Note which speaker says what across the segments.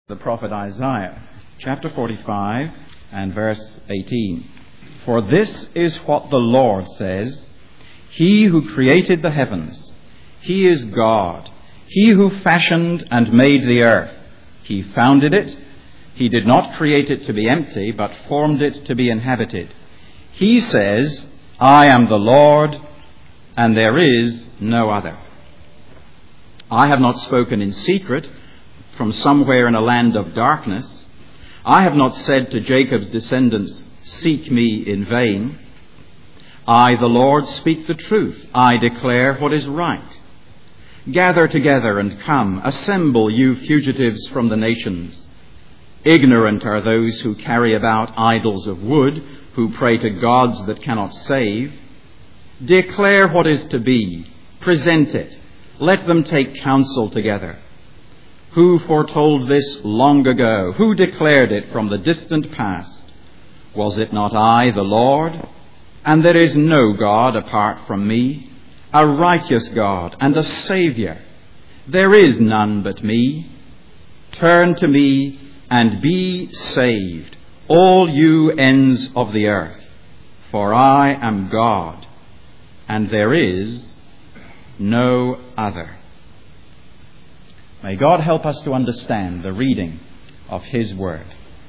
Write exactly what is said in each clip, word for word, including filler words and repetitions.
Speaker 1: The prophet Isaiah, chapter forty-five and verse eighteen. For this is what the Lord says, He who created the heavens, He is God. He who fashioned and made the earth, He founded it. He did not create it to be empty, but formed it to be inhabited. He says, I am the Lord, and there is no other. I have not spoken in secret from somewhere in a land of darkness. I have not said to Jacob's descendants, seek me in vain. I, the Lord, speak the truth. I declare what is right. Gather together and come. Assemble, you fugitives from the nations. Ignorant are those who carry about idols of wood, who pray to gods that cannot save. Declare what is to be. Present it. Let them take counsel together. Who foretold this long ago? Who declared it from the distant past? Was it not I, the Lord? And there is no God apart from me, a righteous God and a Saviour. There is none but me. Turn to me and be saved, all you ends of the earth, for I am God, and there is no other. May God help us to understand the reading of His Word.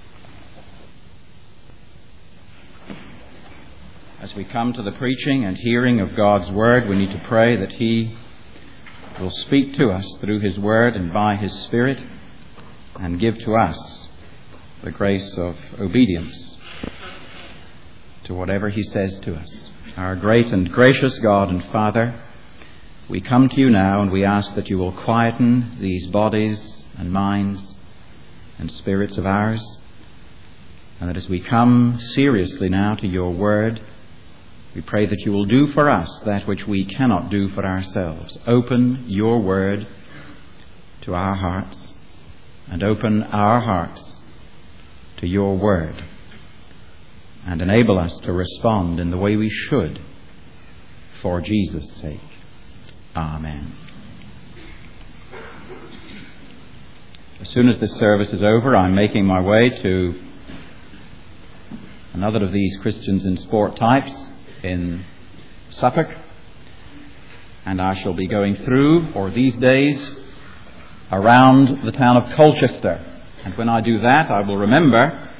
Speaker 1: As we come to the preaching and hearing of God's Word, we need to pray that He will speak to us through His Word and by His Spirit, and give to us the grace of obedience to whatever He says to us. Our great and gracious God and Father, we come to you now and we ask that you will quieten these bodies and minds and spirits of ours, and that as we come seriously now to your word, we pray that you will do for us that which we cannot do for ourselves. Open your word to our hearts, and open our hearts to your word, and enable us to respond in the way we should for Jesus' sake. Amen. As soon as this service is over, I'm making my way to another of these Christians in sport types in Suffolk, and I shall be going through, or these days, around the town of Colchester. And when I do that, I will remember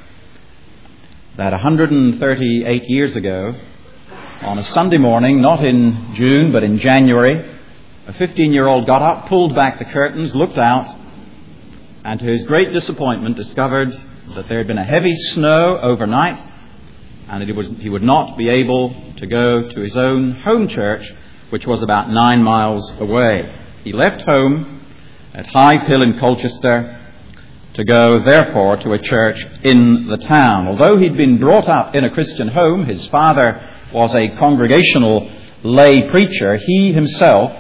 Speaker 1: that one hundred thirty-eight years ago, on a Sunday morning, not in June but in January, a fifteen-year-old got up, pulled back the curtains, looked out, and to his great disappointment discovered that there had been a heavy snow overnight, and that he, was, he would not be able to go to his own home church, which was about nine miles away. He left home at Hythe Hill in Colchester to go, therefore, to a church in the town. Although he'd been brought up in a Christian home, his father was a congregational lay preacher, he himself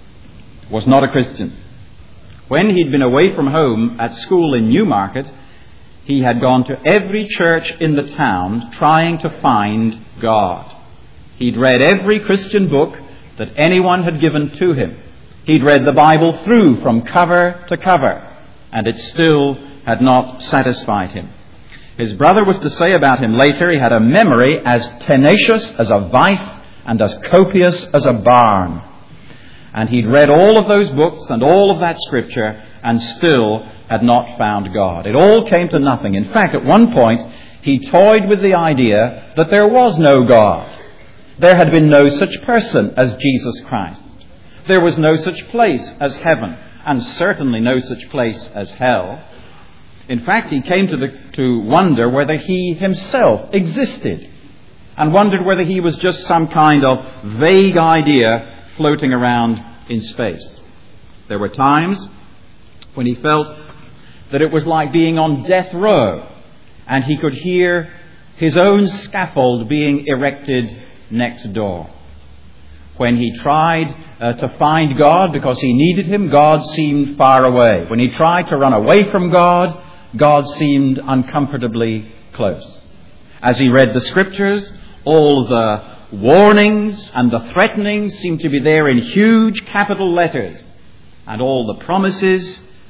Speaker 1: was not a Christian. When he'd been away from home at school in Newmarket, he had gone to every church in the town trying to find God. He'd read every Christian book that anyone had given to him. He'd read the Bible through from cover to cover, and it still had not satisfied him. His brother was to say about him later, he had a memory as tenacious as a vice and as copious as a barn. And he'd read all of those books and all of that scripture and still had not found God. It all came to nothing. In fact, at one point, he toyed with the idea that there was no God. There had been no such person as Jesus Christ. There was no such place as heaven, and certainly no such place as hell. In fact, he came to, the, to wonder whether he himself existed, and wondered whether he was just some kind of vague idea floating around in space. There were times when he felt that it was like being on death row, and he could hear his own scaffold being erected next door. When he tried uh, to find God because he needed him, God seemed far away. When he tried to run away from God, God seemed uncomfortably close. As he read the scriptures, all the warnings and the threatenings seemed to be there in huge capital letters, and all the promises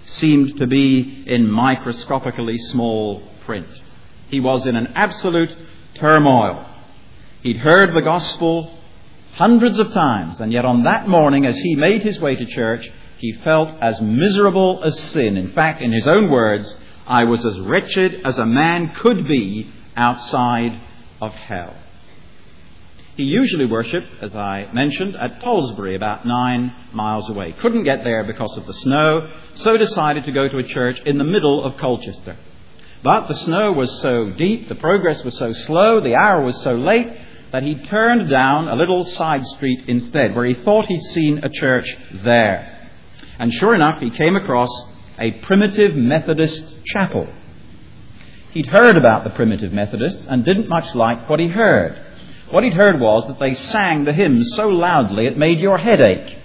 Speaker 1: seemed to be in microscopically small print. He was in an absolute turmoil. He'd heard the gospel hundreds of times, and yet on that morning, as he made his way to church, he felt as miserable as sin. In fact, in his own words, I was as wretched as a man could be outside of hell. He usually worshipped, as I mentioned, at Tollesbury, about nine miles away. Couldn't get there because of the snow, so decided to go to a church in the middle of Colchester. But the snow was so deep, the progress was so slow, the hour was so late, that he turned down a little side street instead, where he thought he'd seen a church there. And sure enough, he came across a primitive Methodist chapel. He'd heard about the primitive Methodists and didn't much like what he heard. What he'd heard was that they sang the hymns so loudly it made your head ache.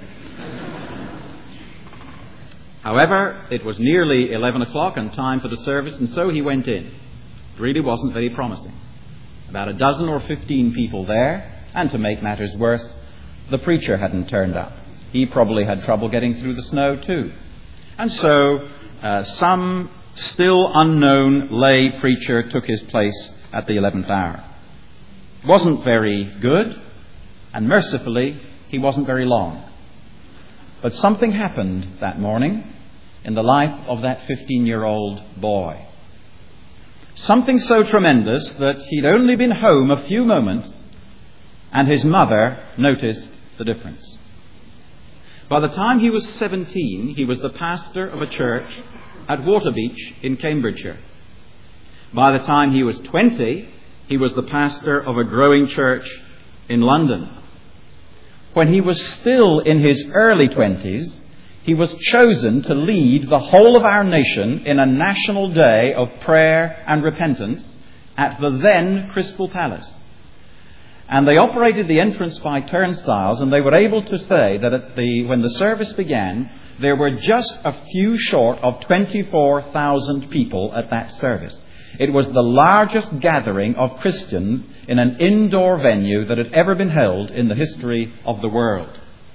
Speaker 1: However, it was nearly eleven o'clock and time for the service, and so he went in. It really wasn't very promising. About a dozen or fifteen people there, and to make matters worse, the preacher hadn't turned up. He probably had trouble getting through the snow too. And so uh, some still unknown lay preacher took his place at the eleventh hour. Wasn't very good, and mercifully, he wasn't very long. But something happened that morning in the life of that fifteen-year-old boy. Something so tremendous that he'd only been home a few moments, and his mother noticed the difference. By the time he was seventeen, he was the pastor of a church at Waterbeach in Cambridgeshire. By the time he was twenty, he was the pastor of a growing church in London. When he was still in his early twenties, he was chosen to lead the whole of our nation in a national day of prayer and repentance at the then Crystal Palace. And they operated the entrance by turnstiles, and they were able to say that at the, when the service began, there were just a few short of twenty-four thousand people at that service. It was the largest gathering of Christians in an indoor venue that had ever been held in the history of the world.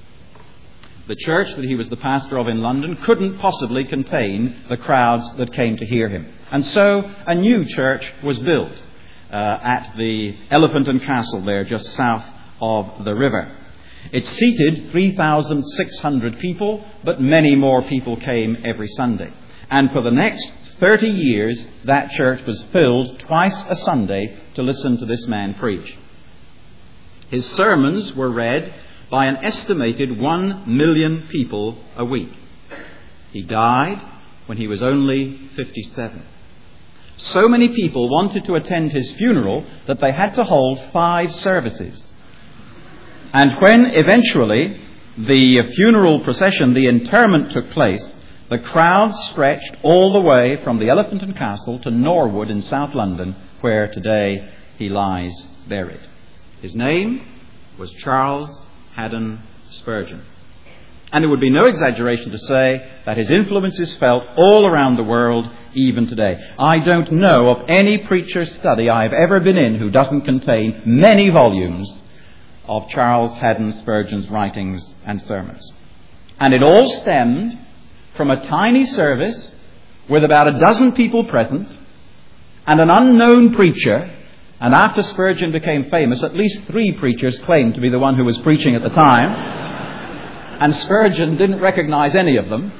Speaker 1: The church that he was the pastor of in London couldn't possibly contain the crowds that came to hear him. And so a new church was built uh, at the Elephant and Castle there, just south of the river. It seated three thousand six hundred people, but many more people came every Sunday. And for the next thirty years, that church was filled twice a Sunday to listen to this man preach. His sermons were read by an estimated one million people a week. He died when he was only fifty-seven. So many people wanted to attend his funeral that they had to hold five services. And when eventually the funeral procession, the interment, took place, the crowd stretched all the way from the Elephant and Castle to Norwood in South London, where today he lies buried. His name was Charles Haddon Spurgeon. And it would be no exaggeration to say that his influence is felt all around the world even today. I don't know of any preacher's study I've ever been in who doesn't contain many volumes of Charles Haddon Spurgeon's writings and sermons. And it all stemmed from a tiny service with about a dozen people present and an unknown preacher. And after Spurgeon became famous, at least three preachers claimed to be the one who was preaching at the time. And Spurgeon didn't recognize any of them.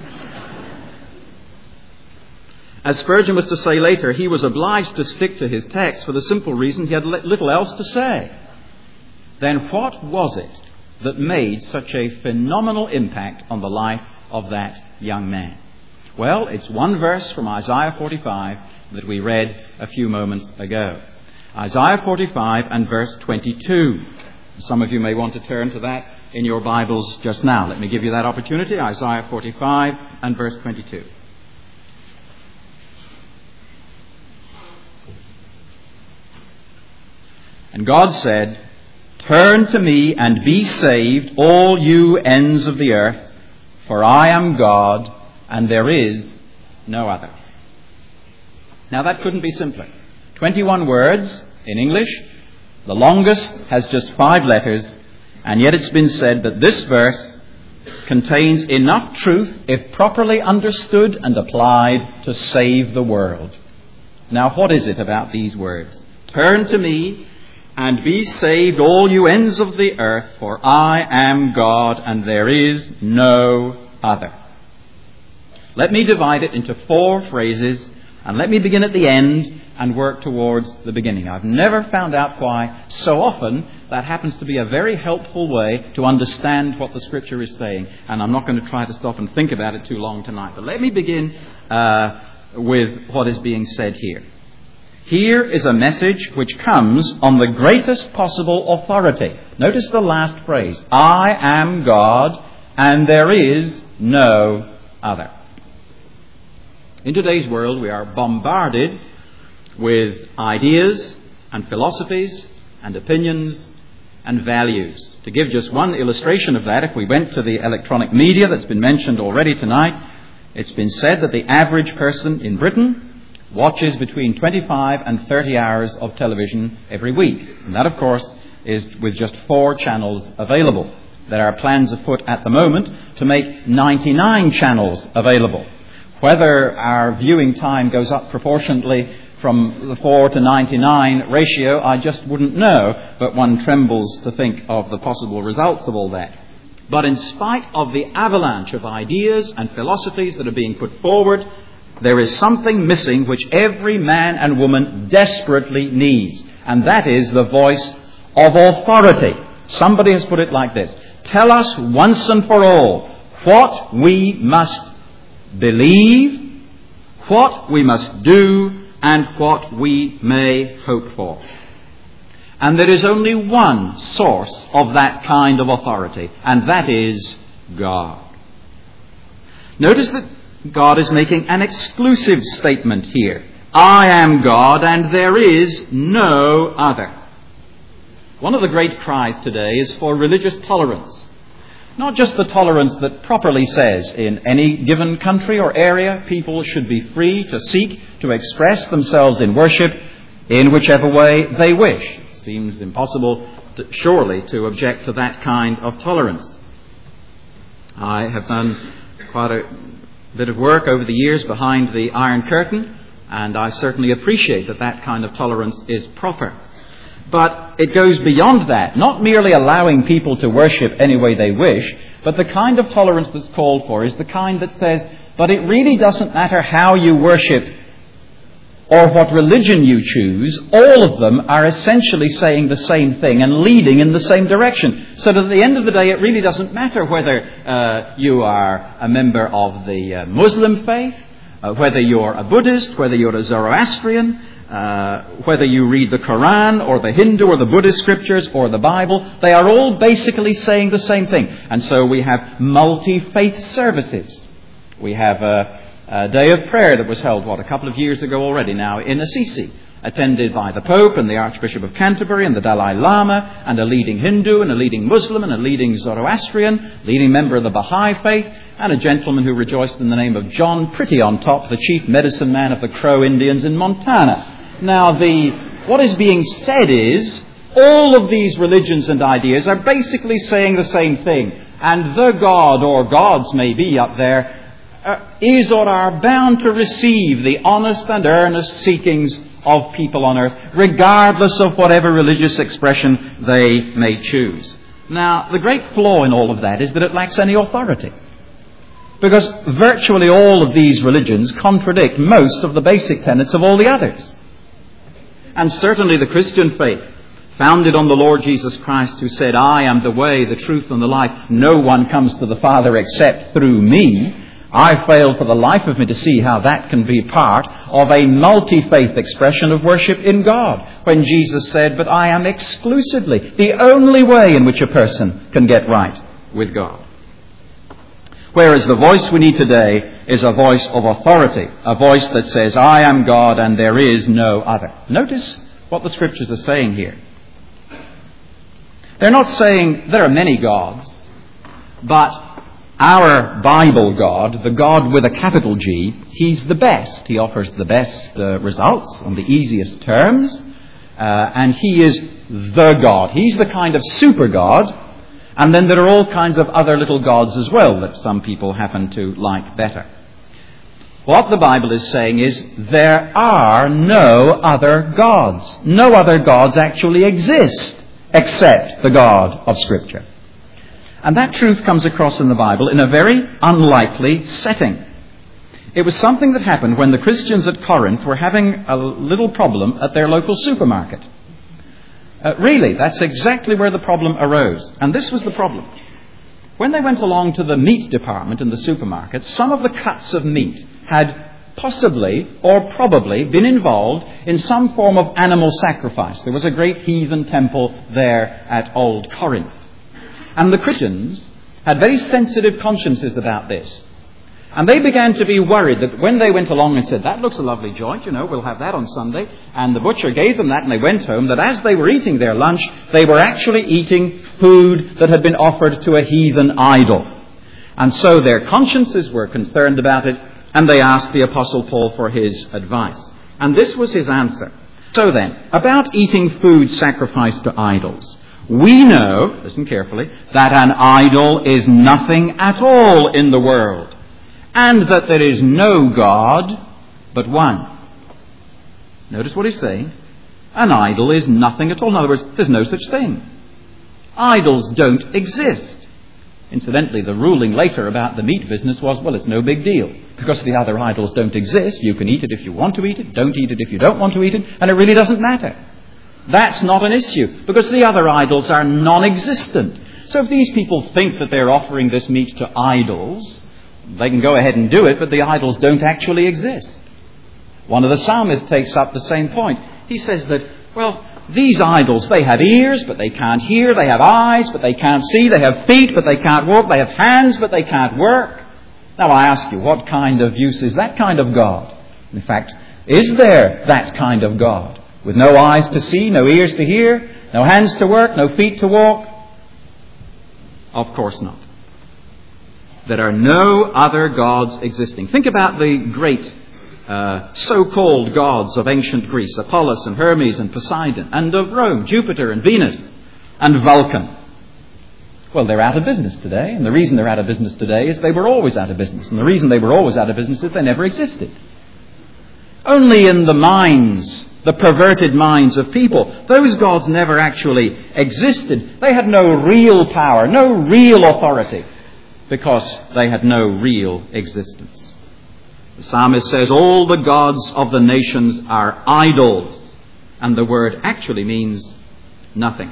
Speaker 1: As Spurgeon was to say later, he was obliged to stick to his text for the simple reason he had little else to say. Then what was it that made such a phenomenal impact on the life of that young man? Well, it's one verse from Isaiah forty-five that we read a few moments ago. Isaiah forty-five and verse twenty-two. Some of you may want to turn to that in your Bibles just now. Let me give you that opportunity. Isaiah forty-five and verse twenty-two. And God said, "Turn to me and be saved, all you ends of the earth, for I am God, and there is no other." Now that couldn't be simpler. twenty-one words in English. The longest has just five letters, and yet it's been said that this verse contains enough truth, if properly understood and applied, to save the world. Now, what is it about these words? Turn to me and be saved, all you ends of the earth, for I am God and there is no other. Let me divide it into four phrases, and let me begin at the end and work towards the beginning. I've never found out why so often that happens to be a very helpful way to understand what the Scripture is saying. And I'm not going to try to stop and think about it too long tonight. But let me begin uh, with what is being said here. Here is a message which comes on the greatest possible authority. Notice the last phrase. I am God and there is no other. In today's world, we are bombarded with ideas and philosophies and opinions and values. To give just one illustration of that, if we went to the electronic media that's been mentioned already tonight, it's been said that the average person in Britain watches between twenty-five and thirty hours of television every week. And that, of course, is with just four channels available. There are plans afoot at the moment to make ninety-nine channels available. Whether our viewing time goes up proportionately from the four to ninety-nine ratio, I just wouldn't know, but one trembles to think of the possible results of all that. But in spite of the avalanche of ideas and philosophies that are being put forward, there is something missing which every man and woman desperately needs, and that is the voice of authority. Somebody has put it like this: tell us once and for all what we must believe, what we must do, and what we may hope for. And there is only one source of that kind of authority, and that is God. Notice that God is making an exclusive statement here. I am God and there is no other. One of the great cries today is for religious tolerance. Not just the tolerance that properly says in any given country or area people should be free to seek to express themselves in worship in whichever way they wish. It seems impossible, to, surely, to object to that kind of tolerance. I have done quite a bit of work over the years behind the Iron Curtain, and I certainly appreciate that that kind of tolerance is proper. But it goes beyond that, not merely allowing people to worship any way they wish, but the kind of tolerance that's called for is the kind that says, but it really doesn't matter how you worship or what religion you choose, all of them are essentially saying the same thing and leading in the same direction. So that at the end of the day, it really doesn't matter whether uh, you are a member of the uh, Muslim faith, uh, whether you're a Buddhist, whether you're a Zoroastrian, Uh, whether you read the Quran or the Hindu or the Buddhist scriptures or the Bible, they are all basically saying the same thing. And so we have multi-faith services. We have a, a day of prayer that was held, what, a couple of years ago already now in Assisi, attended by the Pope and the Archbishop of Canterbury and the Dalai Lama and a leading Hindu and a leading Muslim and a leading Zoroastrian, leading member of the Baha'i faith, and a gentleman who rejoiced in the name of John Pretty on top, the chief medicine man of the Crow Indians in Montana. Now, the what is being said is all of these religions and ideas are basically saying the same thing. And the God, or gods may be up there, uh, is or are bound to receive the honest and earnest seekings of people on earth, regardless of whatever religious expression they may choose. Now, the great flaw in all of that is that it lacks any authority. Because virtually all of these religions contradict most of the basic tenets of all the others. And certainly the Christian faith, founded on the Lord Jesus Christ, who said, I am the way, the truth, and the life. No one comes to the Father except through me. I fail for the life of me to see how that can be part of a multi-faith expression of worship in God. When Jesus said, but I am exclusively the only way in which a person can get right with God. Whereas the voice we need today is a voice of authority, a voice that says, I am God and there is no other. Notice what the Scriptures are saying here. They're not saying there are many gods, but our Bible God, the God with a capital G, He's the best. He offers the best uh, results on the easiest terms, uh, and He is the God. He's the kind of super God. And then there are all kinds of other little gods as well that some people happen to like better. What the Bible is saying is there are no other gods. No other gods actually exist except the God of Scripture. And that truth comes across in the Bible in a very unlikely setting. It was something that happened when the Christians at Corinth were having a little problem at their local supermarket. Uh, really, that's exactly where the problem arose. And this was the problem. When they went along to the meat department in the supermarket, some of the cuts of meat had possibly or probably been involved in some form of animal sacrifice. There was a great heathen temple there at Old Corinth. And the Christians had very sensitive consciences about this. And they began to be worried that when they went along and said, that looks a lovely joint, you know, we'll have that on Sunday. And the butcher gave them that and they went home, that as they were eating their lunch, they were actually eating food that had been offered to a heathen idol. And so their consciences were concerned about it, and they asked the Apostle Paul for his advice. And this was his answer. So then, about eating food sacrificed to idols. We know, listen carefully, that an idol is nothing at all in the world, and that there is no God but one. Notice what he's saying. An idol is nothing at all. In other words, there's no such thing. Idols don't exist. Incidentally, the ruling later about the meat business was, well, it's no big deal. Because the other idols don't exist. You can eat it if you want to eat it. Don't eat it if you don't want to eat it. And it really doesn't matter. That's not an issue. Because the other idols are non-existent. So if these people think that they're offering this meat to idols, they can go ahead and do it, but the idols don't actually exist. One of the psalmists takes up the same point. He says that, well, these idols, they have ears, but they can't hear. They have eyes, but they can't see. They have feet, but they can't walk. They have hands, but they can't work. Now I ask you, what kind of use is that kind of God? In fact, is there that kind of God? With no eyes to see, no ears to hear, no hands to work, no feet to walk? Of course not. There are no other gods existing. Think about the great uh, so-called gods of ancient Greece, Apollos and Hermes and Poseidon, and of Rome, Jupiter and Venus and Vulcan. Well, they're out of business today, and the reason they're out of business today is they were always out of business, and the reason they were always out of business is they never existed. Only in the minds, the perverted minds of people, those gods never actually existed. They had no real power, no real authority, because they had no real existence. The psalmist says all the gods of the nations are idols, and the word actually means nothing.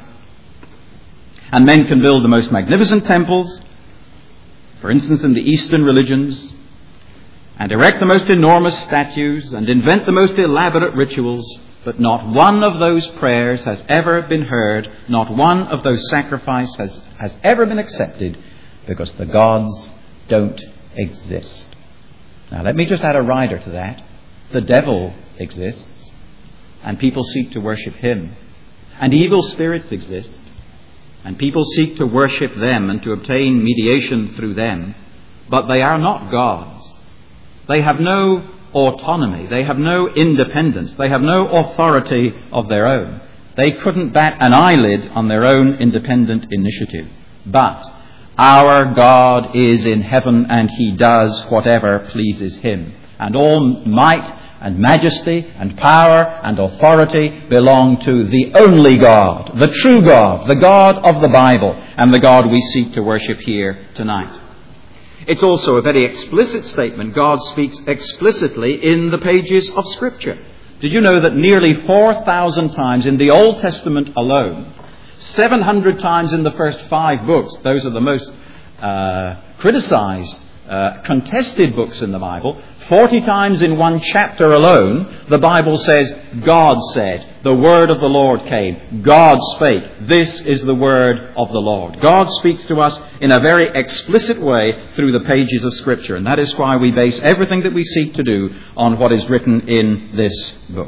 Speaker 1: And men can build the most magnificent temples, for instance in the Eastern religions, and erect the most enormous statues and invent the most elaborate rituals, but not one of those prayers has ever been heard, not one of those sacrifices has, has ever been accepted, because the gods don't exist. Now let me just add a rider to that. The devil exists, and people seek to worship him. And evil spirits exist, and people seek to worship them and to obtain mediation through them. But they are not gods. They have no autonomy. They have no independence. They have no authority of their own. They couldn't bat an eyelid on their own independent initiative. But our God is in heaven, and he does whatever pleases him. And all might and majesty and power and authority belong to the only God, the true God, the God of the Bible, and the God we seek to worship here tonight. It's also a very explicit statement. God speaks explicitly in the pages of Scripture. Did you know that nearly four thousand times in the Old Testament alone, seven hundred times in the first five books, those are the most uh, criticized, uh, contested books in the Bible, forty times in one chapter alone, the Bible says, God said, the word of the Lord came, God spake, this is the word of the Lord. God speaks to us in a very explicit way through the pages of Scripture, and that is why we base everything that we seek to do on what is written in this book.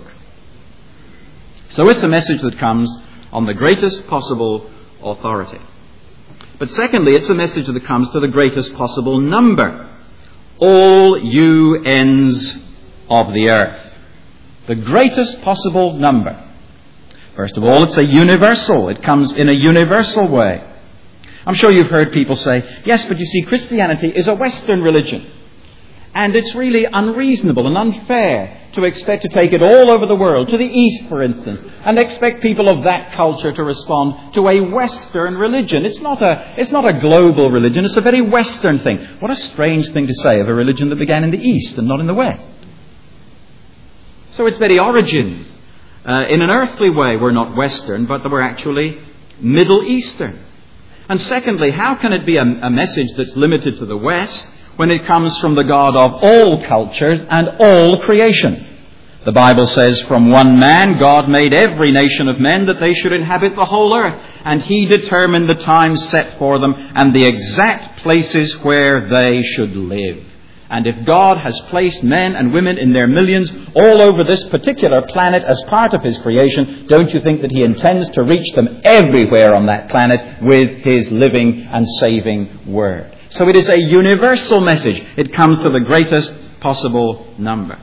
Speaker 1: So it's a message that comes on the greatest possible authority. But secondly, it's a message that comes to the greatest possible number. All you ends of the earth. The greatest possible number. First of all, it's a universal. It comes in a universal way. I'm sure you've heard people say, yes, but you see, Christianity is a Western religion. And it's really unreasonable and unfair to expect to take it all over the world, to the East, for instance, and expect people of that culture to respond to a Western religion. It's not a, it's not a global religion, it's a very Western thing. What a strange thing to say of a religion that began in the East and not in the West. So its very origins, uh, in an earthly way, were not Western, but they were actually Middle Eastern. And secondly, how can it be a, a message that's limited to the West when it comes from the God of all cultures and all creation? The Bible says, from one man God made every nation of men that they should inhabit the whole earth, and He determined the times set for them and the exact places where they should live. And if God has placed men and women in their millions all over this particular planet as part of His creation, don't you think that He intends to reach them everywhere on that planet with His living and saving Word? So it is a universal message. It comes to the greatest possible number.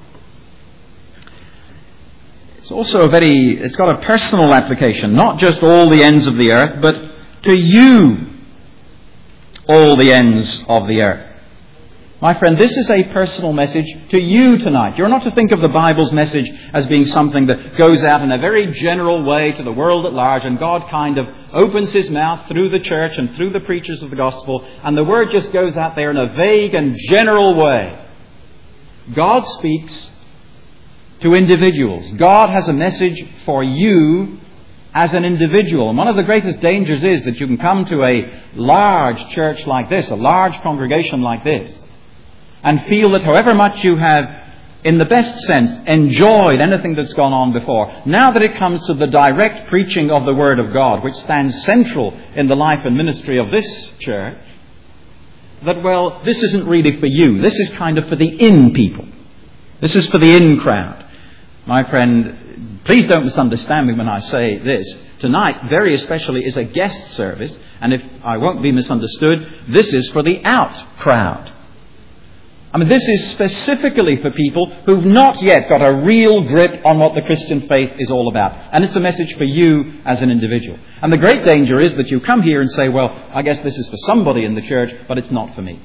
Speaker 1: It's also a very, it's got a personal application, not just all the ends of the earth, but to you, all the ends of the earth. My friend, this is a personal message to you tonight. You're not to think of the Bible's message as being something that goes out in a very general way to the world at large, and God kind of opens His mouth through the church and through the preachers of the gospel, and the word just goes out there in a vague and general way. God speaks to individuals. God has a message for you as an individual. And one of the greatest dangers is that you can come to a large church like this, a large congregation like this, and feel that however much you have, in the best sense, enjoyed anything that's gone on before, now that it comes to the direct preaching of the Word of God, which stands central in the life and ministry of this church, that, well, this isn't really for you. This is kind of for the in people. This is for the in crowd. My friend, please don't misunderstand me when I say this. Tonight, very especially, is a guest service, and if I won't be misunderstood, this is for the out crowd. I mean, this is specifically for people who've not yet got a real grip on what the Christian faith is all about. And it's a message for you as an individual. And the great danger is that you come here and say, well, I guess this is for somebody in the church, but it's not for me.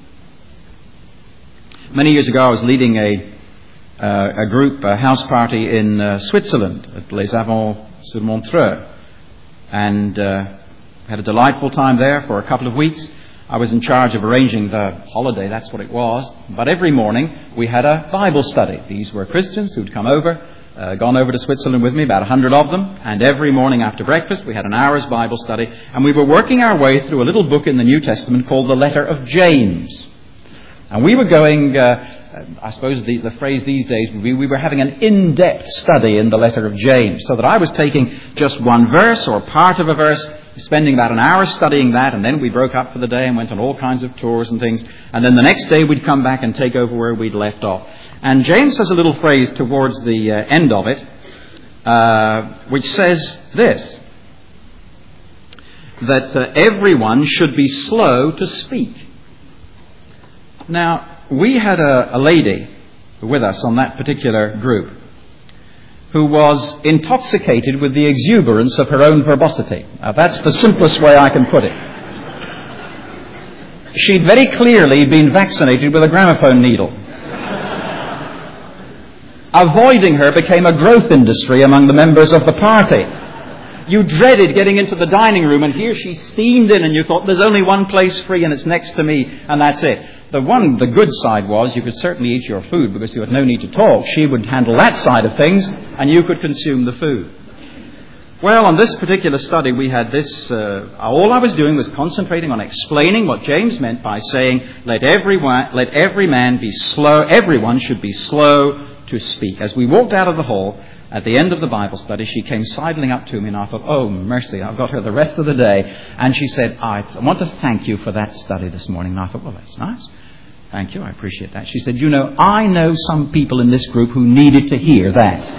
Speaker 1: Many years ago, I was leading a, uh, a group, a house party in uh, Switzerland at Les Avants-sur-Montreux. And uh, had a delightful time there for a couple of weeks. I was in charge of arranging the holiday, that's what it was. But every morning we had a Bible study. These were Christians who'd come over, uh, gone over to Switzerland with me, about a hundred of them. And every morning after breakfast we had an hour's Bible study. And we were working our way through a little book in the New Testament called the Letter of James. And we were going, uh, I suppose the, the phrase these days would be, we were having an in-depth study in the Letter of James. So that I was taking just one verse or part of a verse, spending about an hour studying that, and then we broke up for the day and went on all kinds of tours and things. And then the next day we'd come back and take over where we'd left off. And James has a little phrase towards the uh, end of it, uh, which says this, that uh, everyone should be slow to speak. Now, we had a, a lady with us on that particular group who was intoxicated with the exuberance of her own verbosity. Now, that's the simplest way I can put it. She'd very clearly been vaccinated with a gramophone needle. Avoiding her became a growth industry among the members of the party. You dreaded getting into the dining room, and here she steamed in, and you thought, there's only one place free and it's next to me, and that's it. The one, the good side was you could certainly eat your food because you had no need to talk. She would handle that side of things, and you could consume the food. Well, on this particular study, we had this, uh, all I was doing was concentrating on explaining what James meant by saying, let everyone, let every man be slow, everyone should be slow to speak. As we walked out of the hall, at the end of the Bible study, she came sidling up to me, and I thought, oh, mercy, I've got her the rest of the day. And she said, I want to thank you for that study this morning. And I thought, well, that's nice. Thank you, I appreciate that. She said, you know, I know some people in this group who needed to hear that.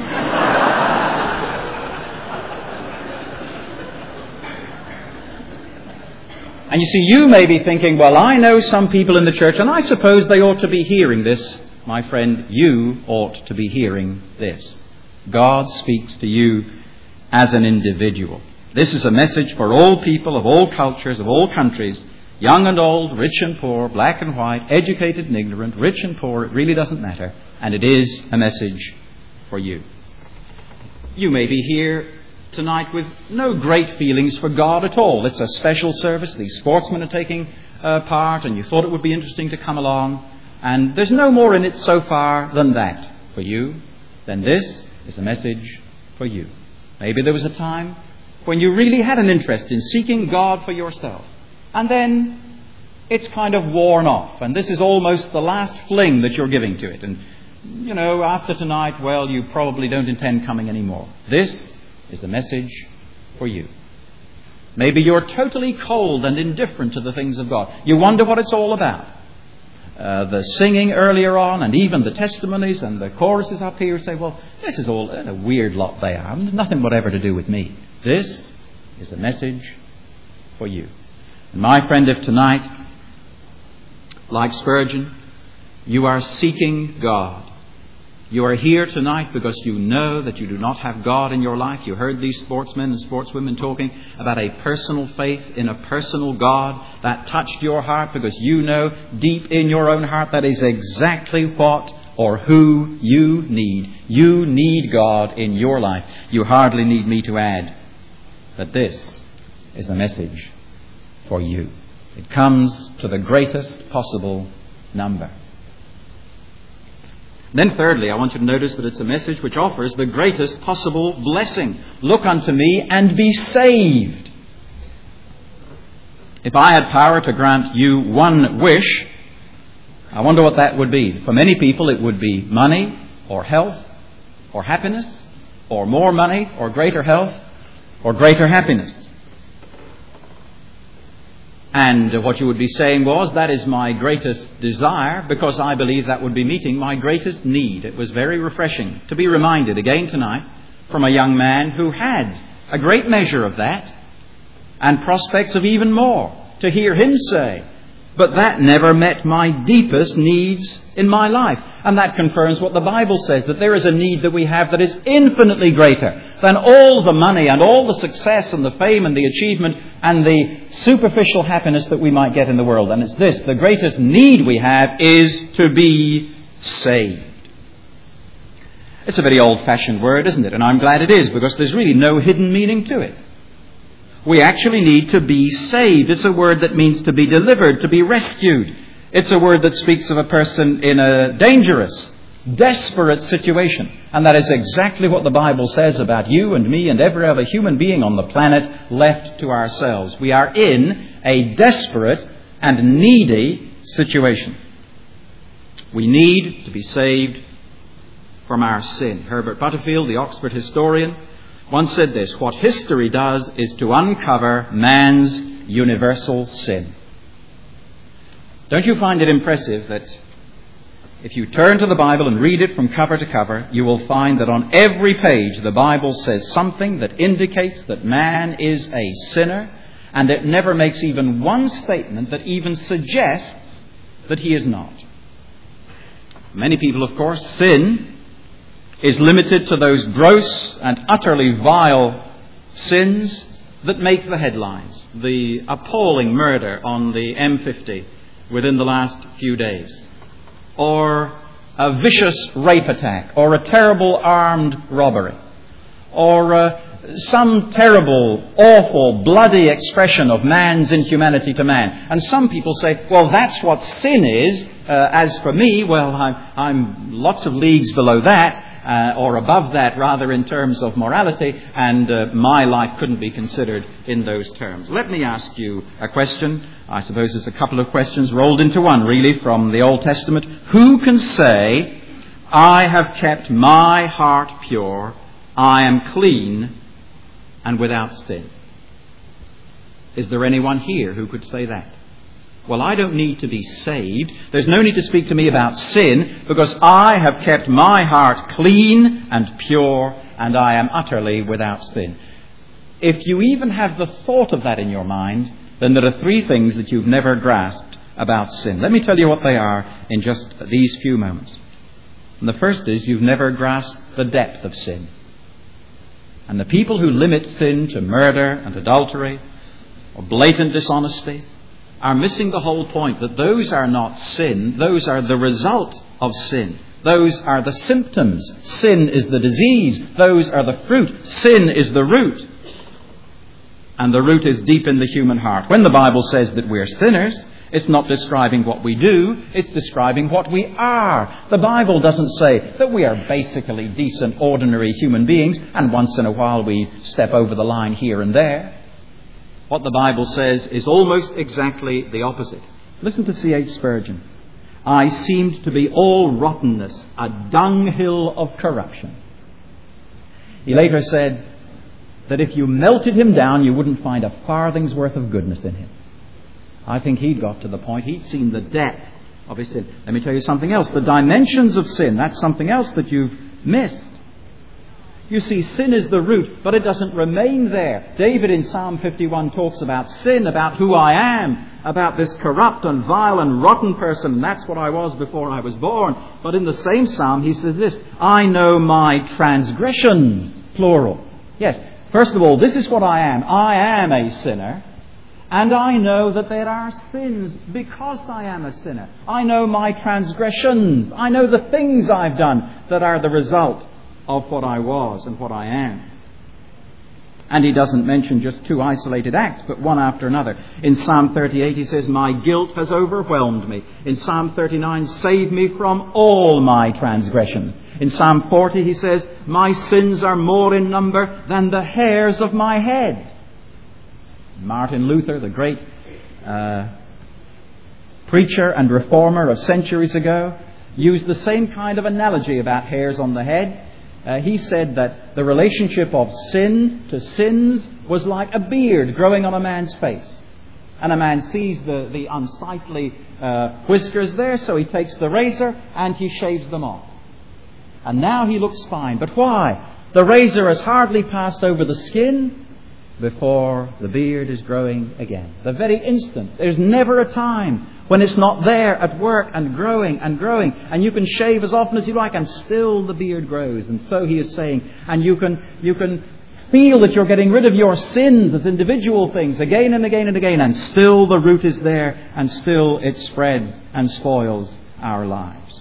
Speaker 1: And you see, you may be thinking, well, I know some people in the church, and I suppose they ought to be hearing this. My friend, you ought to be hearing this. God speaks to you as an individual. This is a message for all people of all cultures, of all countries, young and old, rich and poor, black and white, educated and ignorant, rich and poor. It really doesn't matter. And it is a message for you. You may be here tonight with no great feelings for God at all. It's a special service. These sportsmen are taking uh, part, and you thought it would be interesting to come along. And there's no more in it so far than that for you. Then this is a message for you. Maybe there was a time when you really had an interest in seeking God for yourself. And then it's kind of worn off. And this is almost the last fling that you're giving to it. And, you know, after tonight, well, you probably don't intend coming anymore. This is the message for you. Maybe you're totally cold and indifferent to the things of God. You wonder what it's all about. Uh, the singing earlier on, and even the testimonies and the choruses up here say, well, this is all a weird lot they are. There's nothing whatever to do with me. This is the message for you. And my friend, if tonight, like Spurgeon, you are seeking God, you are here tonight because you know that you do not have God in your life. You heard these sportsmen and sportswomen talking about a personal faith in a personal God that touched your heart because you know deep in your own heart that is exactly what or who you need. You need God in your life. You hardly need me to add that this is a message for you. It comes to the greatest possible number. Then thirdly, I want you to notice that it's a message which offers the greatest possible blessing. Look unto me and be saved. If I had power to grant you one wish, I wonder what that would be. For many people it would be money or health or happiness or more money or greater health or greater happiness. And what you would be saying was, that is my greatest desire, because I believe that would be meeting my greatest need. It was very refreshing to be reminded again tonight from a young man who had a great measure of that and prospects of even more, to hear him say, but that never met my deepest needs in my life. And that confirms what the Bible says, that there is a need that we have that is infinitely greater than all the money and all the success and the fame and the achievement and the superficial happiness that we might get in the world. And it's this: the greatest need we have is to be saved. It's a very old-fashioned word, isn't it? And I'm glad it is, because there's really no hidden meaning to it. We actually need to be saved. It's a word that means to be delivered, to be rescued. It's a word that speaks of a person in a dangerous, desperate situation. And that is exactly what the Bible says about you and me and every other human being on the planet left to ourselves. We are in a desperate and needy situation. We need to be saved from our sin. Herbert Butterfield, the Oxford historian, once said this: what history does is to uncover man's universal sin. Don't you find it impressive that if you turn to the Bible and read it from cover to cover, you will find that on every page the Bible says something that indicates that man is a sinner, and it never makes even one statement that even suggests that he is not. Many people, of course, sin is limited to those gross and utterly vile sins that make the headlines. The appalling murder on the M fifty within the last few days, or a vicious rape attack, or a terrible armed robbery, or uh, some terrible, awful, bloody expression of man's inhumanity to man. And some people say, well, that's what sin is. Uh, as for me, well, I'm, I'm lots of leagues below that. Uh, or above that, rather, in terms of morality, and uh, my life couldn't be considered in those terms. Let me ask you a question. I suppose it's a couple of questions rolled into one, really, from the Old Testament. Who can say, I have kept my heart pure, I am clean and without sin? Is there anyone here who could say that? Well, I don't need to be saved. There's no need to speak to me about sin, because I have kept my heart clean and pure, and I am utterly without sin. If you even have the thought of that in your mind, then there are three things that you've never grasped about sin. Let me tell you what they are in just these few moments. And the first is, you've never grasped the depth of sin. And the people who limit sin to murder and adultery or blatant dishonesty are missing the whole point, that those are not sin, those are the result of sin. Those are the symptoms. Sin is the disease. Those are the fruit. Sin is the root. And the root is deep in the human heart. When the Bible says that we're sinners, it's not describing what we do, it's describing what we are. The Bible doesn't say that we are basically decent, ordinary human beings, and once in a while we step over the line here and there. What the Bible says is almost exactly the opposite. Listen to C H Spurgeon. I seemed to be all rottenness, a dunghill of corruption. He later said that if you melted him down, you wouldn't find a farthing's worth of goodness in him. I think he'd got to the point, he'd seen the depth of his sin. Let me tell you something else. The dimensions of sin, that's something else that you've missed. You see, sin is the root, but it doesn't remain there. David in Psalm fifty-one talks about sin, about who I am, about this corrupt and vile and rotten person, and that's what I was before I was born. But in the same psalm, he says this, I know my transgressions, plural. Yes, first of all, this is what I am. I am a sinner, and I know that there are sins because I am a sinner. I know my transgressions. I know the things I've done that are the result of what I was and what I am. And he doesn't mention just two isolated acts, but one after another. In Psalm thirty-eight he says, my guilt has overwhelmed me. In Psalm thirty-nine, save me from all my transgressions. In Psalm forty he says, my sins are more in number than the hairs of my head. Martin Luther, the great uh, preacher and reformer of centuries ago, used the same kind of analogy about hairs on the head. Uh, he said that the relationship of sin to sins was like a beard growing on a man's face. And a man sees the, the unsightly uh, whiskers there, so he takes the razor and he shaves them off. And now he looks fine. But why? The razor has hardly passed over the skin before the beard is growing again. The very instant. There's never a time when it's not there at work and growing and growing. And you can shave as often as you like and still the beard grows. And so he is saying, and you can you can feel that you're getting rid of your sins as individual things again and again and again. And still the root is there and still it spreads and spoils our lives.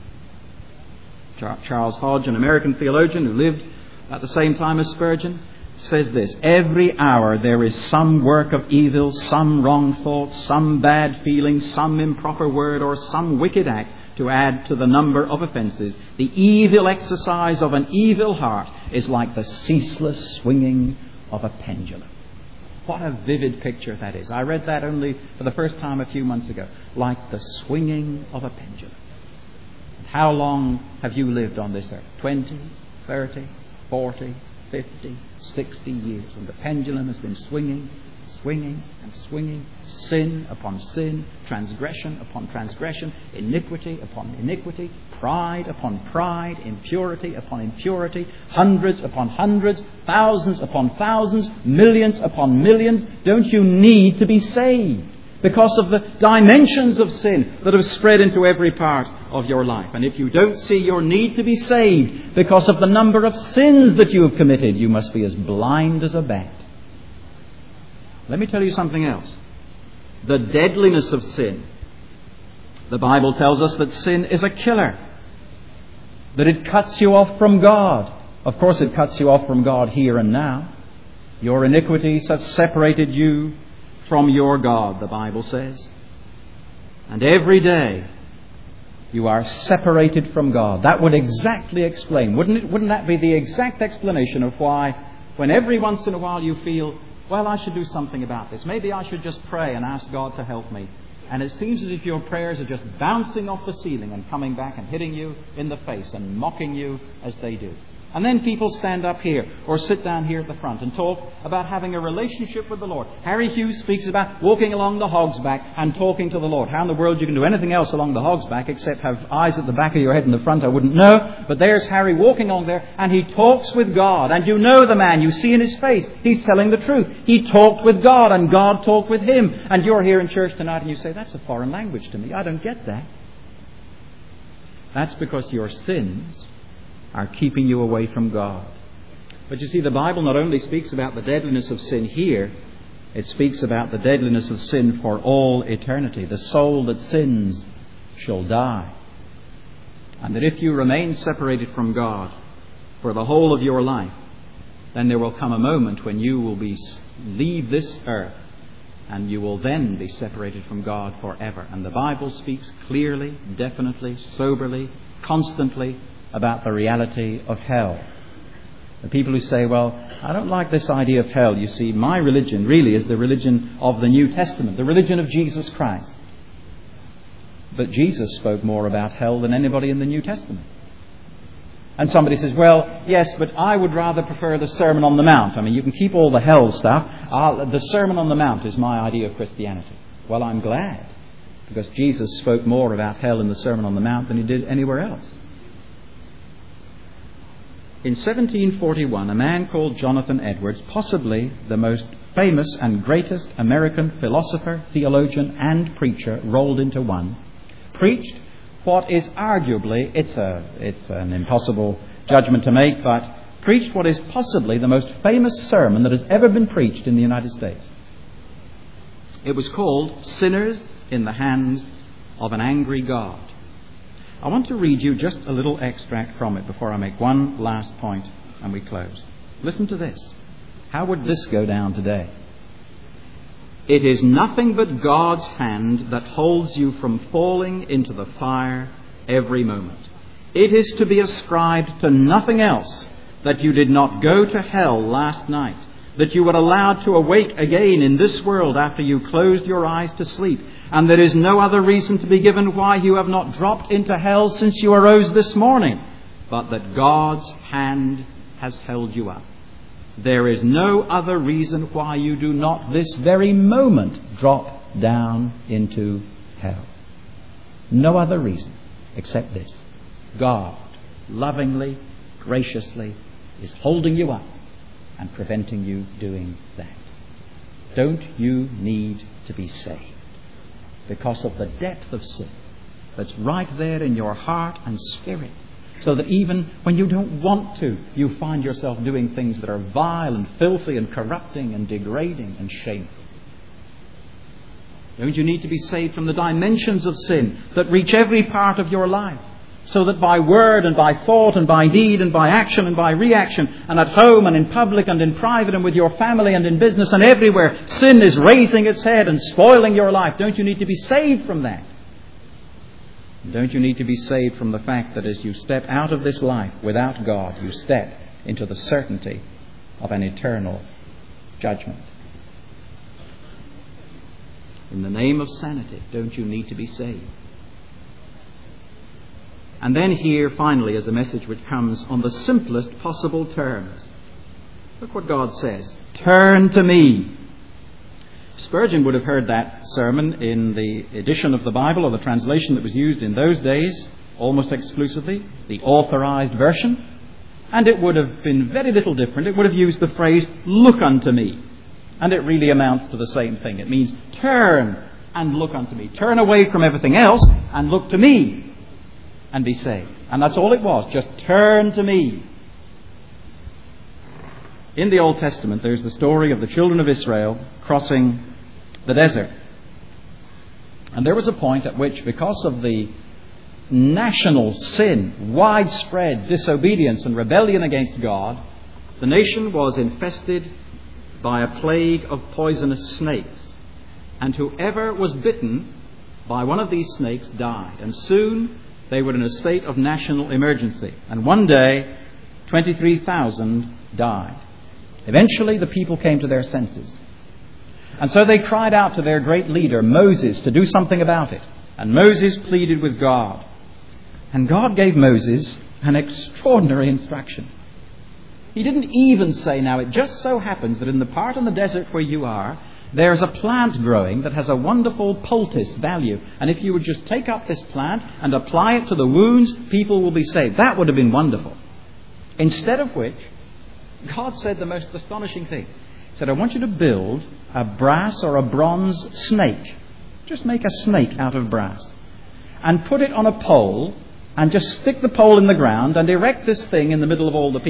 Speaker 1: Charles Hodge, an American theologian who lived at the same time as Spurgeon, says this, every hour there is some work of evil, some wrong thought, some bad feeling, some improper word, or some wicked act to add to the number of offences. The evil exercise of an evil heart is like the ceaseless swinging of a pendulum. What a vivid picture that is. I read that only for the first time a few months ago. Like the swinging of a pendulum. How long have you lived on this earth? twenty, thirty, forty, fifty, sixty years. And the pendulum has been swinging, swinging and swinging. Sin upon sin, transgression upon transgression, iniquity upon iniquity, pride upon pride, impurity upon impurity, hundreds upon hundreds, thousands upon thousands, millions upon millions. Don't you need to be saved? Because of the dimensions of sin that have spread into every part of your life. And if you don't see your need to be saved because of the number of sins that you have committed, you must be as blind as a bat. Let me tell you something else. The deadliness of sin. The Bible tells us that sin is a killer. That it cuts you off from God. Of course it cuts you off from God here and now. Your iniquities have separated you from your God, the Bible says. And every day you are separated from God. That would exactly explain, wouldn't it? Wouldn't that be the exact explanation of why, when every once in a while you feel, well, I should do something about this. Maybe I should just pray and ask God to help me. And it seems as if your prayers are just bouncing off the ceiling and coming back and hitting you in the face and mocking you as they do. And then people stand up here or sit down here at the front and talk about having a relationship with the Lord. Harry Hughes speaks about walking along the hog's back and talking to the Lord. How in the world you can do anything else along the hog's back except have eyes at the back of your head and the front, I wouldn't know. But there's Harry walking along there and he talks with God. And you know the man. You see in his face. He's telling the truth. He talked with God and God talked with him. And you're here in church tonight and you say, that's a foreign language to me. I don't get that. That's because your sins are keeping you away from God. But you see, the Bible not only speaks about the deadliness of sin here, it speaks about the deadliness of sin for all eternity. The soul that sins shall die. And that if you remain separated from God for the whole of your life, then there will come a moment when you will be leave this earth, and you will then be separated from God forever. And the Bible speaks clearly, definitely, soberly, constantly about the reality of hell. The people who say, well, I don't like this idea of hell. You see, my religion really is the religion of the New Testament, the religion of Jesus Christ. But Jesus spoke more about hell than anybody in the New Testament. And somebody says, well, yes, but I would rather prefer the Sermon on the Mount. I mean, you can keep all the hell stuff. Uh, the Sermon on the Mount is my idea of Christianity. Well, I'm glad, because Jesus spoke more about hell in the Sermon on the Mount than he did anywhere else. In seventeen forty-one, a man called Jonathan Edwards, possibly the most famous and greatest American philosopher, theologian and preacher rolled into one, preached what is arguably, it's a it's an impossible judgment to make, but preached what is possibly the most famous sermon that has ever been preached in the United States. It was called Sinners in the Hands of an Angry God. I want to read you just a little extract from it before I make one last point and we close. Listen to this. How would this go down today? It is nothing but God's hand that holds you from falling into the fire every moment. It is to be ascribed to nothing else that you did not go to hell last night, that you were allowed to awake again in this world after you closed your eyes to sleep, and there is no other reason to be given why you have not dropped into hell since you arose this morning, but that God's hand has held you up. There is no other reason why you do not this very moment drop down into hell. No other reason except this. God, lovingly, graciously, is holding you up and preventing you doing that. Don't you need to be saved because of the depth of sin that's right there in your heart and spirit, so that even when you don't want to, you find yourself doing things that are vile and filthy and corrupting and degrading and shameful? Don't you need to be saved from the dimensions of sin that reach every part of your life, so that by word and by thought and by deed and by action and by reaction, and at home and in public and in private and with your family and in business and everywhere, sin is raising its head and spoiling your life? Don't you need to be saved from that? Don't you need to be saved from the fact that as you step out of this life without God, you step into the certainty of an eternal judgment? In the name of sanity, don't you need to be saved? And then here, finally, is a message which comes on the simplest possible terms. Look what God says. Turn to me. Spurgeon would have heard that sermon in the edition of the Bible, or the translation that was used in those days, almost exclusively, the authorized version. And it would have been very little different. It would have used the phrase, look unto me. And it really amounts to the same thing. It means turn and look unto me. Turn away from everything else and look to me and be saved. And that's all it was. Just turn to me. In the Old Testament, there's the story of the children of Israel crossing the desert. And there was a point at which, because of the national sin, widespread disobedience and rebellion against God, the nation was infested by a plague of poisonous snakes. And whoever was bitten by one of these snakes died. And soon they were in a state of national emergency. And one day, twenty-three thousand died. Eventually, the people came to their senses. And so they cried out to their great leader, Moses, to do something about it. And Moses pleaded with God. And God gave Moses an extraordinary instruction. He didn't even say, now it just so happens that in the part in the desert where you are, there's a plant growing that has a wonderful poultice value. And if you would just take up this plant and apply it to the wounds, people will be saved. That would have been wonderful. Instead of which, God said the most astonishing thing. He said, I want you to build a brass or a bronze snake. Just make a snake out of brass. And put it on a pole and just stick the pole in the ground and erect this thing in the middle of all the people.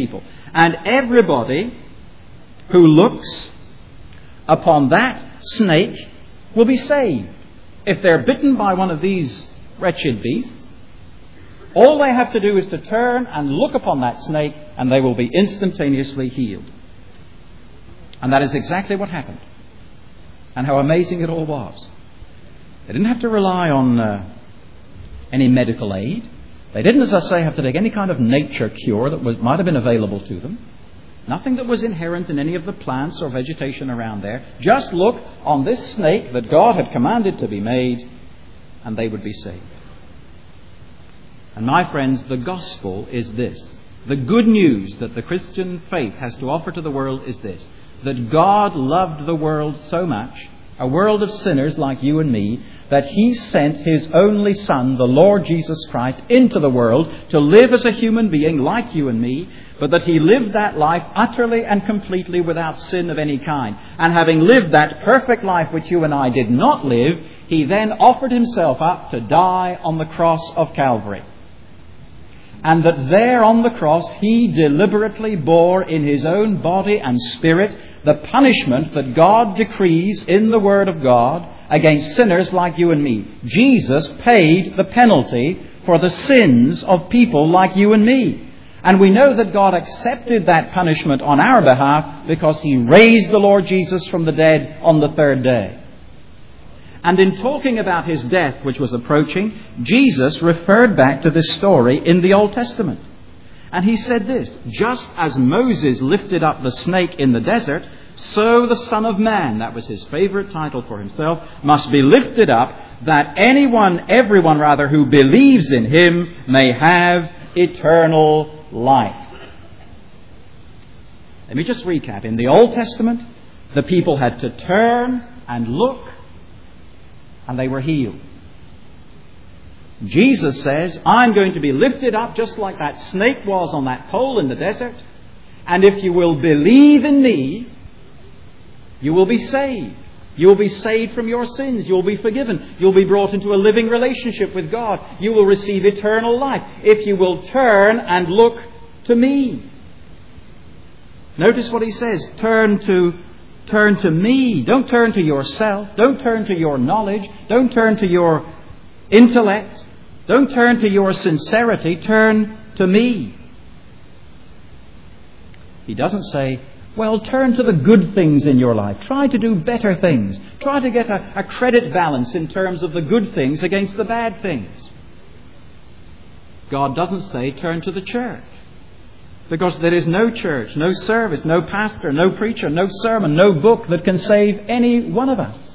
Speaker 1: And everybody who looks upon that snake will be saved. If they're bitten by one of these wretched beasts, all they have to do is to turn and look upon that snake, and they will be instantaneously healed. And that is exactly what happened. And how amazing it all was. They didn't have to rely on uh, any medical aid. They didn't, as I say, have to take any kind of nature cure that was, might have been available to them. Nothing that was inherent in any of the plants or vegetation around there. Just look on this snake that God had commanded to be made, and they would be saved. And my friends, the gospel is this. The good news that the Christian faith has to offer to the world is this. That God loved the world so much, a world of sinners like you and me, that He sent His only Son, the Lord Jesus Christ, into the world to live as a human being like you and me, but that He lived that life utterly and completely without sin of any kind. And having lived that perfect life which you and I did not live, He then offered Himself up to die on the cross of Calvary. And that there on the cross He deliberately bore in His own body and spirit the punishment that God decrees in the Word of God against sinners like you and me. Jesus paid the penalty for the sins of people like you and me. And we know that God accepted that punishment on our behalf because He raised the Lord Jesus from the dead on the third day. And in talking about His death, which was approaching, Jesus referred back to this story in the Old Testament. And He said this, just as Moses lifted up the snake in the desert, so the Son of Man, that was His favourite title for Himself, must be lifted up, that anyone, everyone rather, who believes in Him may have eternal life. Let me just recap. In the Old Testament, the people had to turn and look, and they were healed. Jesus says, I'm going to be lifted up just like that snake was on that pole in the desert. And if you will believe in me, you will be saved. You will be saved from your sins. You will be forgiven. You will be brought into a living relationship with God. You will receive eternal life if you will turn and look to me. Notice what He says. Turn to Turn to me. Don't turn to yourself. Don't turn to your knowledge. Don't turn to your intellect. Don't turn to your sincerity. Turn to me. He doesn't say, well, turn to the good things in your life. Try to do better things. Try to get a, a credit balance in terms of the good things against the bad things. God doesn't say turn to the church. Because there is no church, no service, no pastor, no preacher, no sermon, no book that can save any one of us.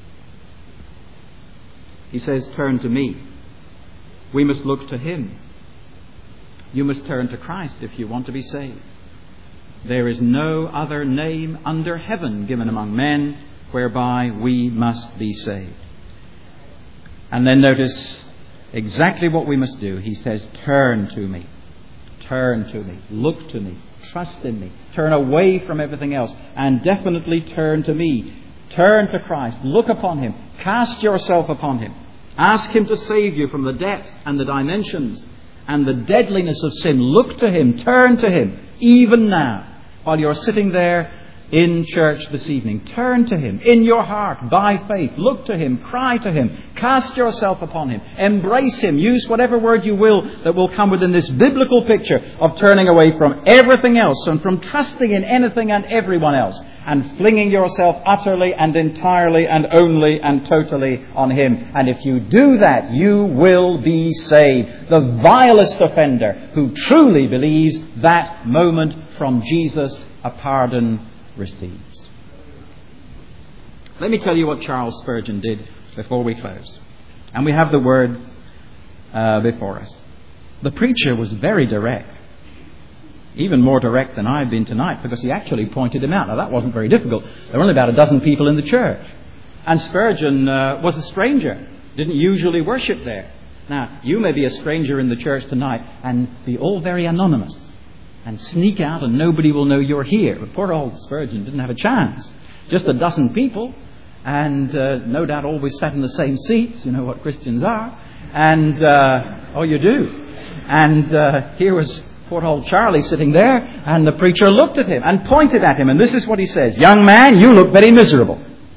Speaker 1: He says, turn to me. We must look to Him. You must turn to Christ if you want to be saved. There is no other name under heaven given among men whereby we must be saved. And then notice exactly what we must do. He says, turn to me. Turn to me. Look to me. Trust in me. Turn away from everything else. And definitely turn to me. Turn to Christ. Look upon Him. Cast yourself upon Him. Ask Him to save you from the depth and the dimensions and the deadliness of sin. Look to Him. Turn to Him. Even now, while you're sitting there in church this evening, turn to Him in your heart by faith. Look to Him. Cry to Him. Cast yourself upon Him. Embrace Him. Use whatever word you will that will come within this biblical picture of turning away from everything else and from trusting in anything and everyone else and flinging yourself utterly and entirely and only and totally on Him. And if you do that, you will be saved. The vilest offender who truly believes that moment from Jesus a pardon receives. Let me tell you what Charles Spurgeon did before we close. And we have the words uh, before us. The preacher was very direct. Even more direct than I've been tonight, because he actually pointed him out. Now that wasn't very difficult. There were only about a dozen people in the church. And Spurgeon uh, was a stranger. Didn't usually worship there. Now, you may be a stranger in the church tonight and be all very anonymous. And sneak out and nobody will know you're here. But poor old Spurgeon didn't have a chance. Just a dozen people. And uh, no doubt always sat in the same seats. You know what Christians are. And, uh, oh, you do. And uh, here was Poor old Charlie sitting there, and the preacher looked at him and pointed at him, and this is what he says: "Young man, you look very miserable.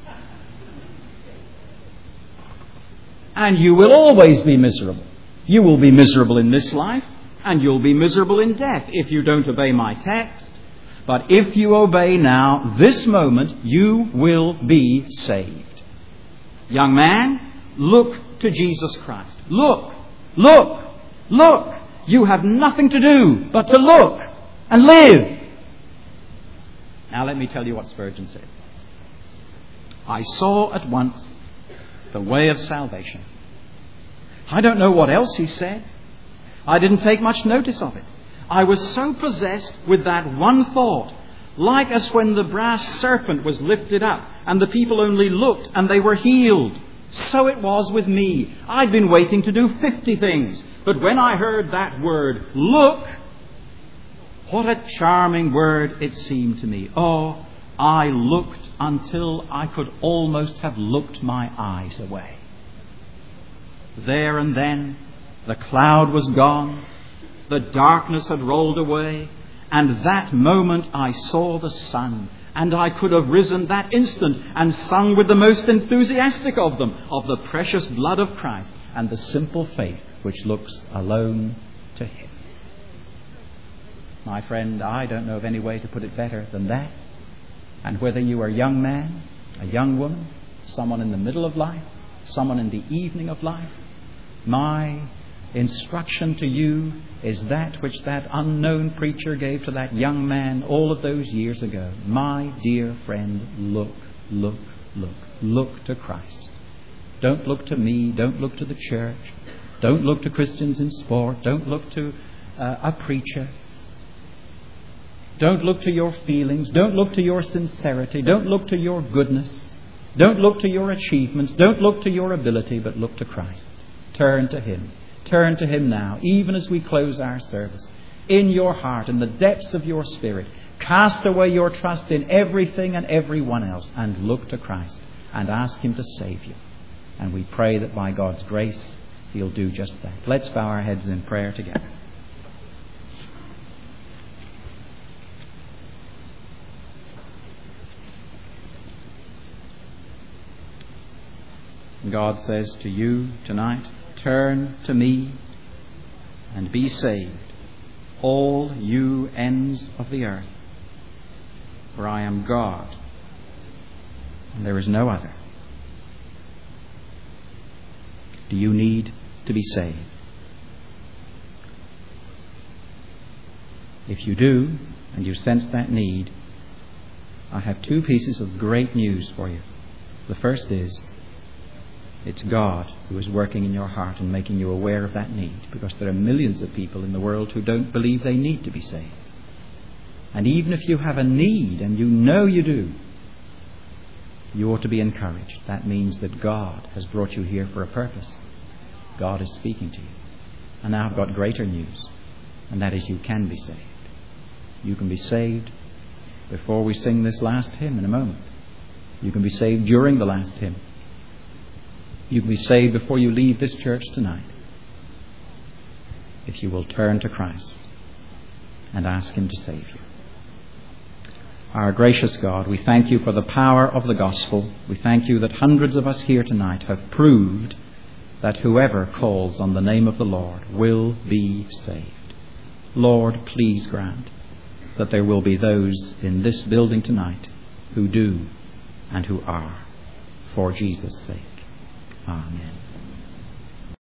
Speaker 1: And you will always be miserable. You will be miserable in this life, and you'll be miserable in death if you don't obey my text. But if you obey now, this moment, you will be saved." Young man, look to Jesus Christ. Look, look, look. You have nothing to do but to look and live. Now let me tell you what Spurgeon said. "I saw at once the way of salvation." I don't know what else he said. I didn't take much notice of it. I was so possessed with that one thought, like as when the brass serpent was lifted up and the people only looked and they were healed. So it was with me. I'd been waiting to do fifty things, but when I heard that word, "look," what a charming word it seemed to me. Oh, I looked until I could almost have looked my eyes away. There and then, the cloud was gone, the darkness had rolled away, and that moment I saw the sun, and I could have risen that instant and sung with the most enthusiastic of them of the precious blood of Christ and the simple faith which looks alone to Him. My friend, I don't know of any way to put it better than that. And whether you are a young man, a young woman, someone in the middle of life, someone in the evening of life, my instruction to you is that which that unknown preacher gave to that young man all of those years ago. My dear friend, look, look, look. Look to Christ. Don't look to me. Don't look to the church. Don't look to Christians in sport. Don't look to uh, a preacher. Don't look to your feelings. Don't look to your sincerity. Don't look to your goodness. Don't look to your achievements. Don't look to your ability, but look to Christ. Turn to Him. Turn to Him now, even as we close our service. In your heart, in the depths of your spirit, cast away your trust in everything and everyone else and look to Christ and ask Him to save you. And we pray that by God's grace, He'll do just that. Let's bow our heads in prayer together. God says to you tonight, turn to me and be saved, all you ends of the earth, for I am God, and there is no other. Do you need to be saved? If you do, and you sense that need, I have two pieces of great news for you. The first is, it's God who is working in your heart and making you aware of that need, because there are millions of people in the world who don't believe they need to be saved. And even if you have a need, and you know you do, you ought to be encouraged. That means that God has brought you here for a purpose. God is speaking to you. And now I've got greater news, and that is you can be saved. You can be saved before we sing this last hymn in a moment. You can be saved during the last hymn. You can be saved before you leave this church tonight, if you will turn to Christ and ask Him to save you. Our gracious God, we thank You for the power of the gospel. We thank You that hundreds of us here tonight have proved that whoever calls on the name of the Lord will be saved. Lord, please grant that there will be those in this building tonight who do and who are, for Jesus' sake. Amen.